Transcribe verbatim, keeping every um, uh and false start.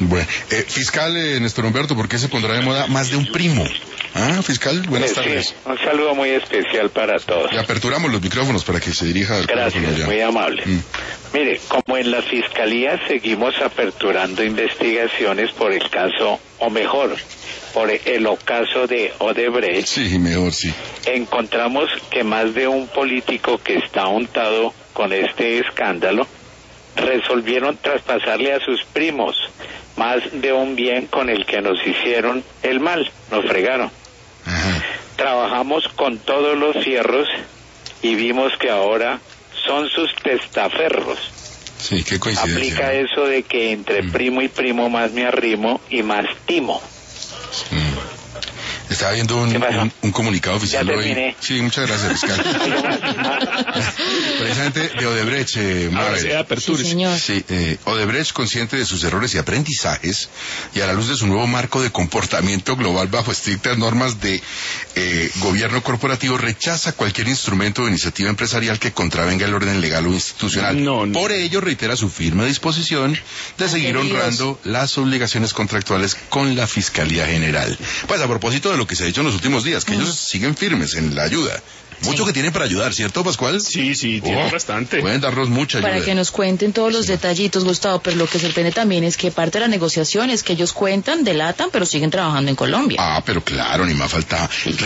Bueno, eh, fiscal eh, Néstor Humberto, ¿por qué se pondrá de moda más de un primo? Ah, fiscal, buenas sí, tardes. Sí, un saludo muy especial para todos. Le aperturamos los micrófonos para que se dirija al Gracias, muy amable. Mm. Mire, como en la Fiscalía seguimos aperturando investigaciones por el caso, o mejor, por el ocaso de Odebrecht. Sí, mejor, sí. Encontramos que más de un político que está untado con este escándalo resolvieron traspasarle a sus primos más de un bien con el que nos hicieron el mal, nos fregaron. Ajá. Trabajamos con todos los fierros y vimos que ahora son sus testaferros. Sí, qué coincidencia. Aplica eso de que entre mm. primo y primo más me arrimo y más timo. Mm. Estaba viendo un, un, un comunicado oficial hoy. Sí, muchas gracias, fiscal. Precisamente de Odebrecht, eh, Mabel. Sí, señor. Sí, eh, Odebrecht, consciente de sus errores y aprendizajes, y a la luz de su nuevo marco de comportamiento global bajo estrictas normas de eh, gobierno corporativo, rechaza cualquier instrumento o iniciativa empresarial que contravenga el orden legal o institucional. No, no. Por ello, reitera su firme disposición de seguir honrando las obligaciones contractuales con la Fiscalía General. Pues a propósito de lo que se ha dicho en los últimos días, que mm. ellos siguen firmes en la ayuda. Mucho sí. que tienen para ayudar, ¿cierto, Pascual? Sí, sí, tienen oh, bastante. Pueden darnos mucha ayuda. Para que nos cuenten todos los sí. detallitos, Gustavo, pero lo que sorprende también es que parte de la negociación es que ellos cuentan, delatan, pero siguen trabajando en Colombia. Ah, pero claro, ni más faltaba. Sí.